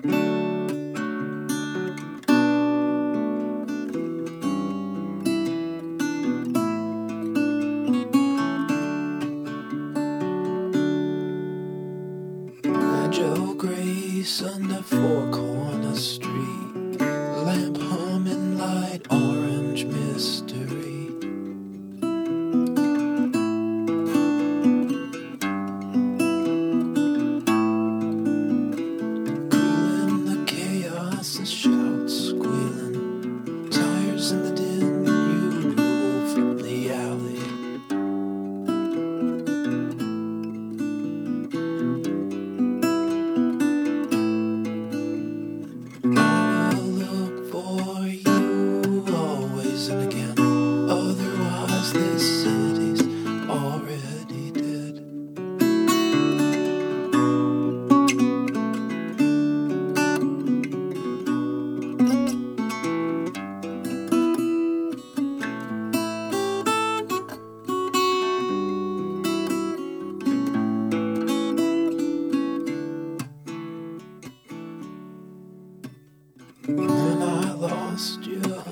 Joe Grace on the four-corner street, lamp humming light orange mystery. Cool in the chaos, the shouts squealing, tires in the din, you roll from the alley. For you always and again, otherwise this city's already dead. When I lost you